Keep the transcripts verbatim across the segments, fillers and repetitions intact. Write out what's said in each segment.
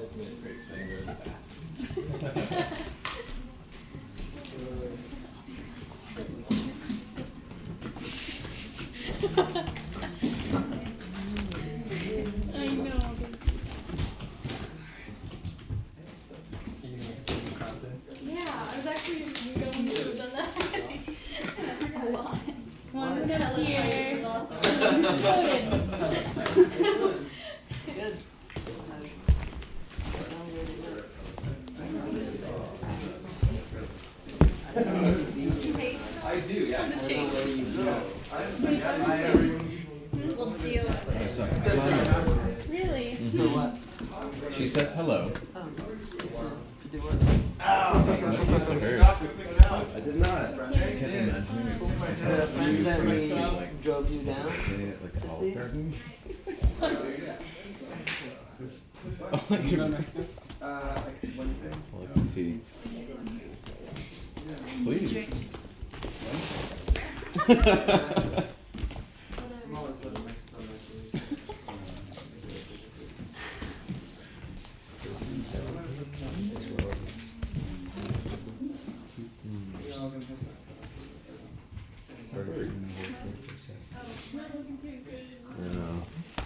I know. Yeah, I was actually going to have done that. A lot. Come on, we're gonna here. Exploded. Good. I do, yeah. The cheek. We'll deal with it. Really? Mm-hmm. For what? She says hello. Oh. To do what? I did not. I kept imagining it. The friends that we Like, drove you down? like To Olive see? Garden. Uh, like Wednesday? Let's see. Please. I'm always going to Mexico next week. I know.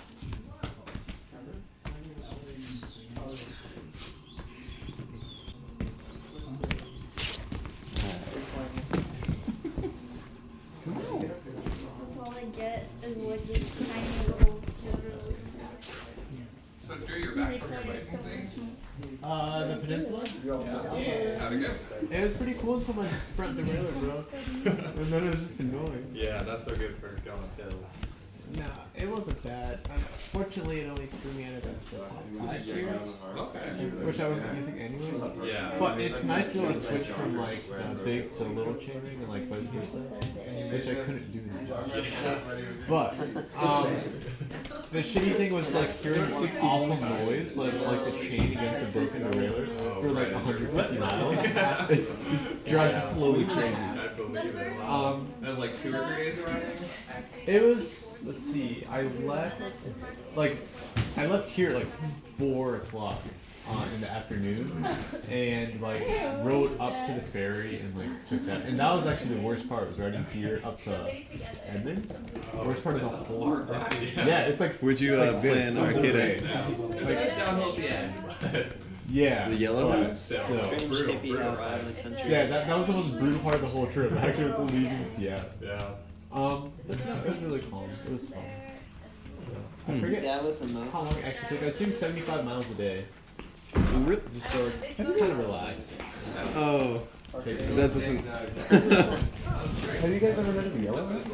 That's all I get is like these tiny little sliverless cracks. So Drew, you're back from your biking thing? Uh, the peninsula? Yeah. How'd it go? It was pretty cool until my front derailleur broke. And then it was just annoying. Yeah, that's so good for going up hills. No, it wasn't bad. Unfortunately, it only threw me out of that side steers, Okay. which I wasn't using anyway. Yeah. But it's nice to be able to switch from like uh, big to little chainring and like vice versa, which I couldn't do in the job. But um, the shitty thing was like hearing this awful noise, like like the chain against the broken derailleur for like one hundred fifty miles. It's it drives you slowly crazy. I believe it. Um, That was like two or three days riding? it was. Let's see. I left like I left here at like four o'clock uh, in the afternoon, and like rode up to the ferry and like took that. And that was actually the worst part. Was riding here up to Edmonds. Worst part of the whole. Yeah, it's like. Would you it's uh, like play this an the whole arcade day. at Like, Downhill at the end. yeah. the yellow but house? still. Strange brutal, hippie brutal house out ride. in the country. Yeah, that, that was the most brutal part of the whole trip. Actually, was leaving Seattle. Yeah. Um, but no, it was really calm. It was fun. So I Hmm. forget Yeah, with the mo. how long it actually took. I was doing seventy-five miles a day. Really? Just so kind of relaxed. Oh, Take some- that doesn't. Have you guys ever heard of the Yellow House?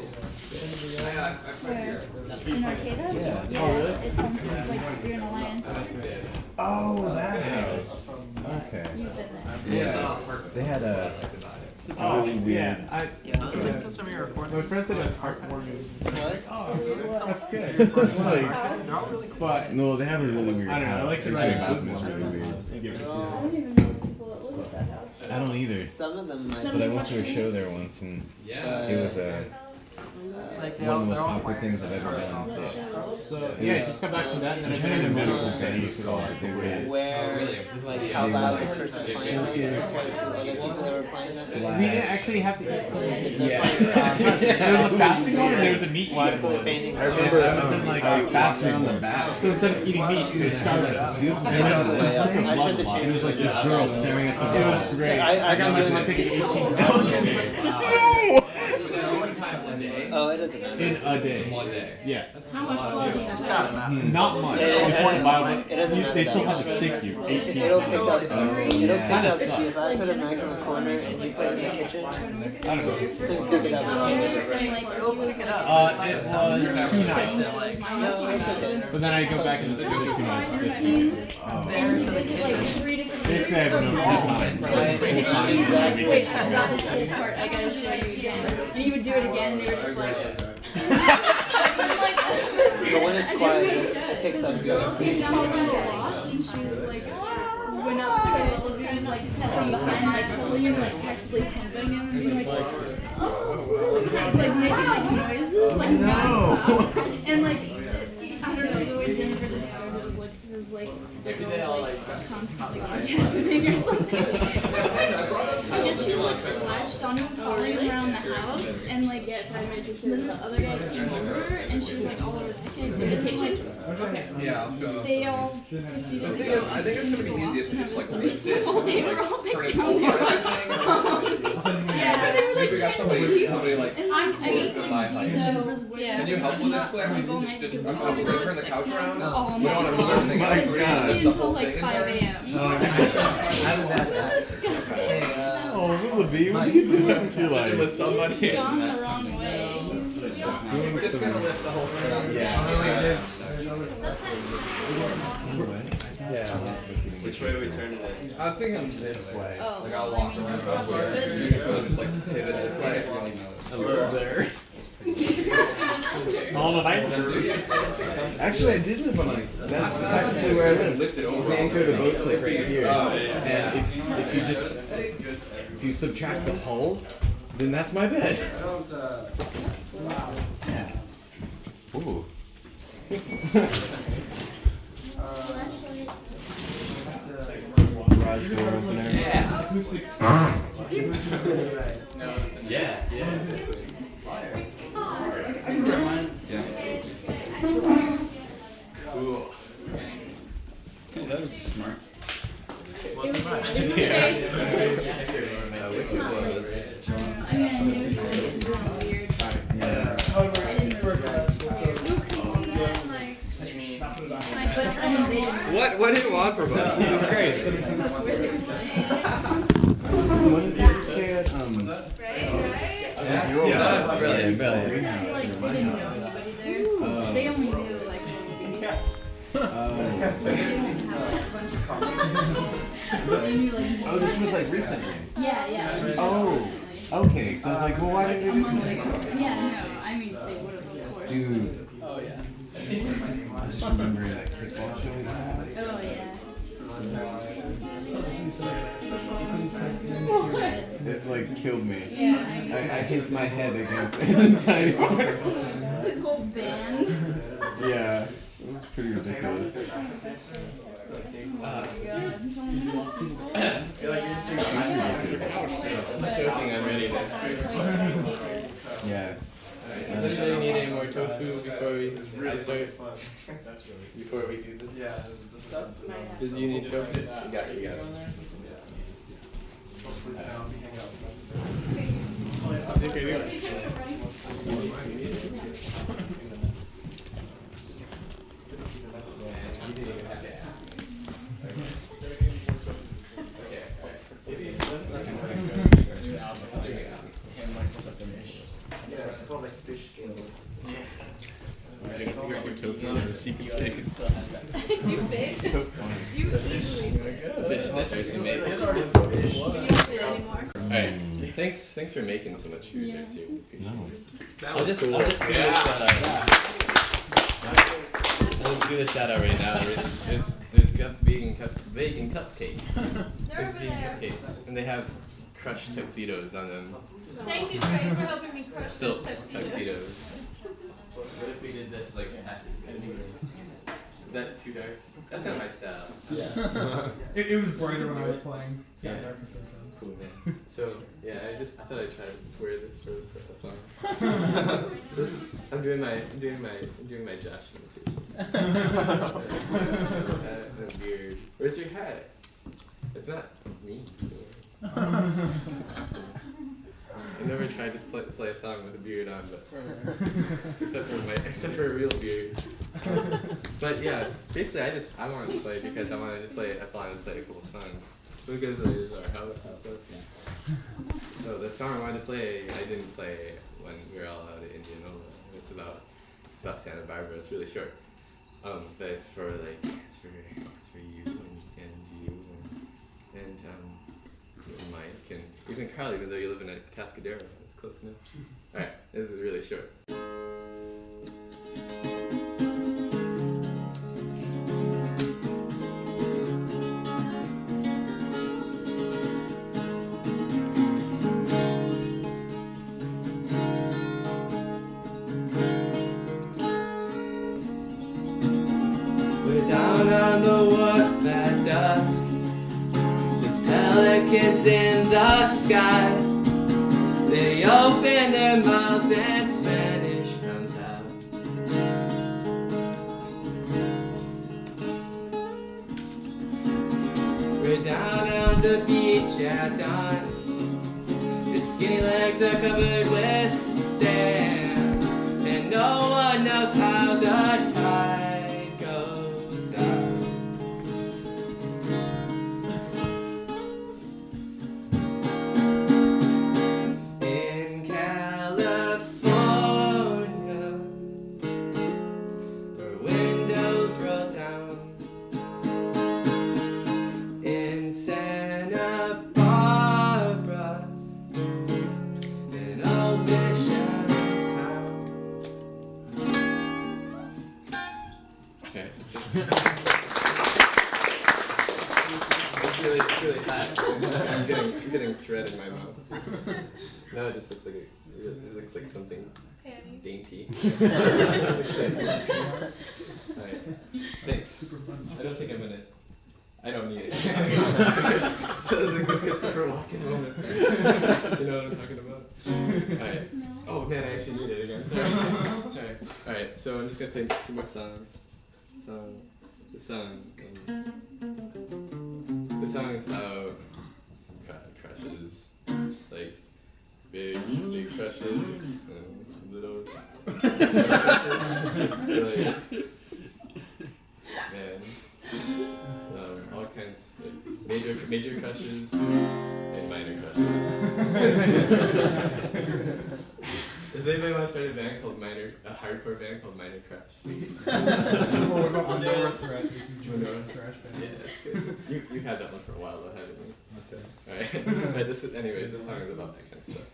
Where? In Arcata? Yeah. Oh, really? It's on like Spear and Alliance. Oh, that house. Okay. You've been there. Yeah. They had a. Oh, really weird. yeah. I, Yeah. uh, some of your my friend said it was heartwarming. What? Oh, that's good. It's like, But no, they have a really weird I don't know. I house. like to Their ride a bathroom good is one. really weird. And give it a I feel. don't even know people that live at that house. I don't either. Some of them might. But I went to a show there once and Yeah. it was uh, Like one of the most awkward things I've ever done. So yeah, just come back from that, and then I Trying to did a medical medical venue study. score. They were where, like, how They were loud like the person playing was focused. compared to other people that were playing that. Slash. We didn't actually have to eat something. Is it Yeah. like soft? There was a fasting one and there was a meat one. Painting I remember I was in um, like I a walked fasting around the one. back. So instead of eating meat, we started it. It's on the way up. I should have It changed. was like this girl staring at the It wall. was great. I- I got got doing like like eighteen pounds Oh, it doesn't matter. in a day. One day. Yeah. How much blood do you have? Not much. It- it It's doesn't just violent. matter. It doesn't You- matter They still that have to much. stick you. eighteen It'll pick pounds. up. Oh, It'll pick yeah. up Kinda if you if I sucks. put a knife in the corner and you put it in the kitchen. I don't know. It'll pick it up. He was just saying like he was like, Uh, it was two nights. No, it's okay. But then I go back and the other two nights this week. and he did like three different This guy has no full time. And she's like, wait, I got this whole part, I gotta show you again. And he would do it again, and they were just like, But when it's quiet, it picks up stuff. he told me a lot, and she was like, went up to the little dude, like, from behind, like, pulling him, like, practically pumping him, and being like, oh, like, making, like, noises, like, nonstop. And, like, I don't know, the way Jennifer described it was, like, it was like, like the girl was like constantly orgasming or something. And then she like latched on him, following around the house, and like yes, I'm interested. Then this other guy came over, and she was like all over the kitchen. Okay. Yeah, I'll show. They all proceeded to go. I think it's gonna be easiest to just like lift this. So they were all like down there. Yeah, they were like We got trying to somebody, sleep. somebody like. And like, I guess like Five these height. numbers were Can you help with this, Claire? like, We all just, night just, because I'm the going to whole turn the couch around. Oh We don't want to move everything. my else. It's We're God. gonna sixty lift the until whole like thing five in a.m. I'm That's that. disgusting. Oh, Willoughby, what are you doing with your there. With life? somebody. It's gone the wrong way. Doing We're just gonna some. lift the whole thing. Yeah. Yeah. Which way do we turn it? I was thinking this way. Oh, Like I'll walk around this way. You just just like pivot this way. A little there. All the night. Actually, I did live on like that's practically where I live. Lift it over. Zanko, the boat's like right here. Oh, And if, if you just if you subtract the hull, then that's my bed. I don't, uh, Ooh. Garage door opener. Yeah. Yeah. Yeah. Cool. That was smart. It's today. It's not like, I mean, I knew she didn't do it weird. Yeah. I didn't really like, but I mean, they didn't. What? What do you want from us? Great. That's where they were saying. When did you say that? Um, Yeah. you're old. Yeah. Brilliant, brilliant. Because like they didn't know anybody there. They only knew like maybe. Oh. They didn't have like a bunch of coffee. They knew like. Oh, this was like recently. Yeah, yeah. just Oh. recently. Okay, so I was like, well, why Like didn't a they do month that? ago. Yeah, no. I mean, they would have, of course. Dude, Oh yeah. I just remember that kickball show we had. Oh yeah. It like killed me. Yeah. I mean, I, I hit my head against it. Tiny ball. his whole band. Yeah, it was pretty ridiculous. Oh my god. I'm joking, I'm ready now. Yeah. Does anybody need any more tofu before we I start? Before we do this? yeah. Does you need tofu? You got it. You got it. I think I do. Yeah, it's called like fish scales. The secret steak is You fish? So funny. You usually fish that Tracy made. you don't fit anymore. Alright, thanks thanks for making so much food. Yeah. That's really appreciate No. it. I'll just, I'll just give it a shout out. I'll just give it a shout out right now. There's, there's, there's cup, vegan, cup, vegan cupcakes. There's vegan cupcakes. And they have crushed tuxedos on them. Thank you, Grace, for helping me crush Silk those tuxedos. tuxedos. What if we did this like at Is that too dark? That's not my style. Yeah. it, it was brighter when I was playing. It's gotten Yeah. darker since then. Cool man. So yeah, I just I thought I'd try to wear this for a song. this, I'm doing my I'm doing my I'm doing my Josh imitation. uh, the beard. Where's your hat? It's not me. I never tried to play, play a song with a beard on, but except for my except for a real beard. But yeah, basically I just I wanted to play because I wanted to play I wanted to play cool songs. Because it is our house and stuff. So the song I wanted to play I didn't play when we were all out at Indianola. It's about it's about Santa Barbara. It's really short. Um, but it's for like it's for it's for you and, and you and, and um and Mike and even Carly, even though you live in a Tascadero, it's close enough. Alright, this is really short. Put it down down on the wharf at dusk. There's pelicans in the sky. They open their mouths and Spanish comes out. We're down on the beach at dawn. Your skinny legs are covered with sand, and no one knows how the tide goes out. In California, where windows roll down, in Santa Barbara, in old Bishop Town. Okay. It's really, it's really hot. I'm getting, I'm getting thread in my mouth. Now it just looks like a, it looks like something dainty. Alright. Thanks. I don't think I'm gonna. I don't need it. That was like the Christopher Walken moment. You know what I'm talking about? Alright. Oh man, I actually need it again. Sorry. Sorry. Alright, so I'm just gonna play two more songs. Song. The song. Um, the song is about cr- crushes. Like big, big crushes. And little crushes. Like, man. Um, all kinds, like major major crushes and minor crushes. Does anybody want to start a band called Minor, a hardcore band called Minor Crush? Or go on Nora Threat, which is Nora. Jordan's thrash band. Yeah, that's good. You you had that one for a while though, haven't you? Okay. Alright. Alright, this is anyways, this song is about that kind of stuff.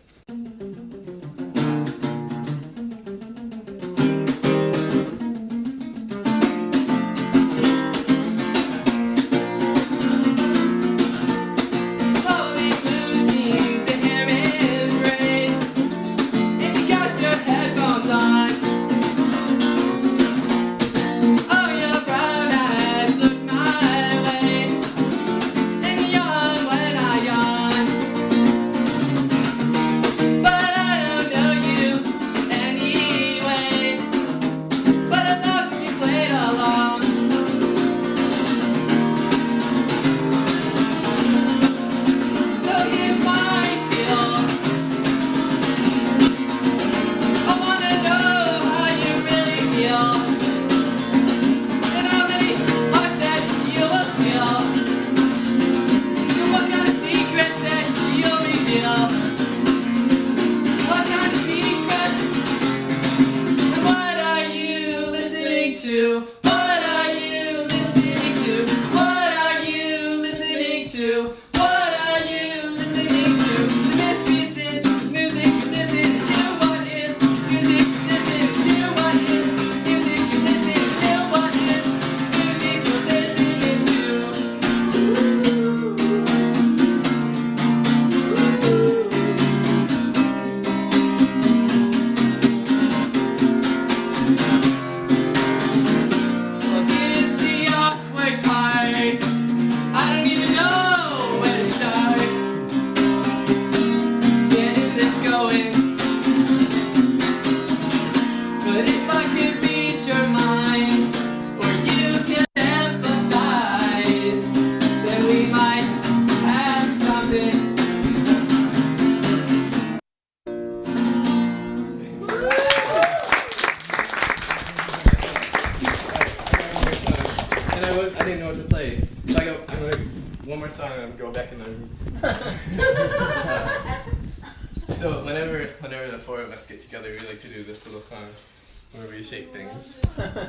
So whenever whenever the four of us get together, we like to do this little song where we shake things.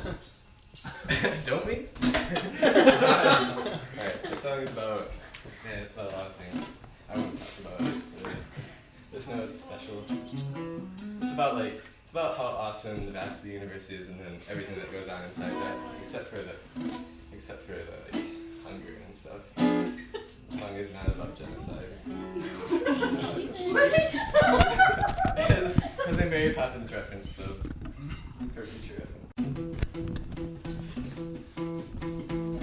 Don't we? Alright, the song is about, man, it's about a lot of things. I won't talk about it. Really. Just know it's special. It's about like, it's about how awesome the vast the universe is, and then everything that goes on inside that, except for the, except for the like hunger and stuff. The song is not about genocide. It has a Mary Poppins reference though. Her future reference.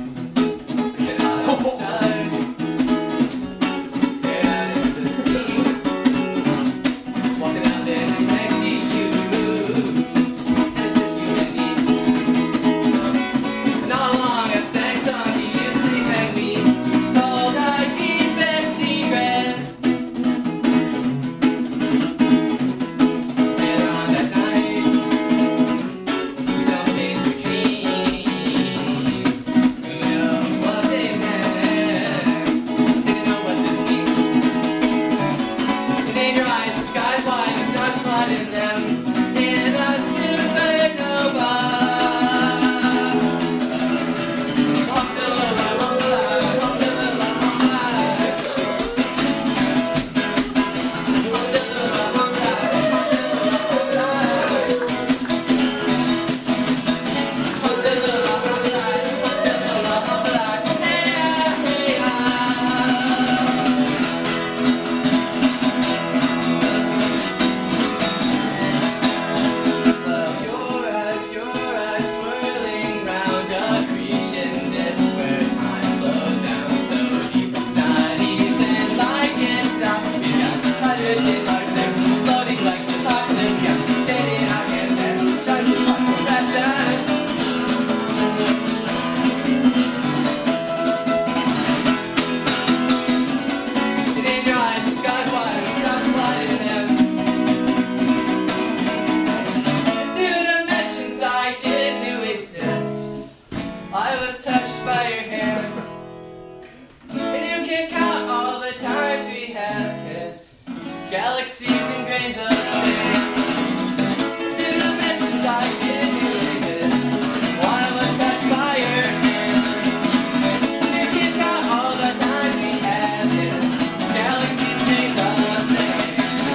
galaxies and grains of sand. To dimensions I didn't exist. Why must touch by your hand? To kick out all the time we had this. Galaxies makes us sand.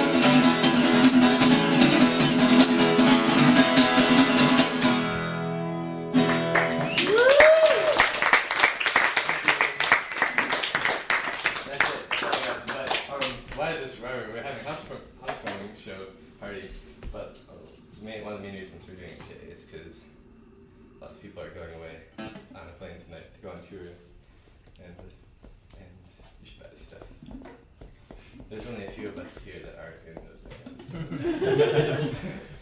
That's it. Uh, but um, why this? We're, we're having a house housewarming show party, but uh, main, one of the main reasons we're doing it today is because lots of people are going away on a plane tonight to go on tour, and and you should buy this stuff. There's only a few of us here that aren't in those bands.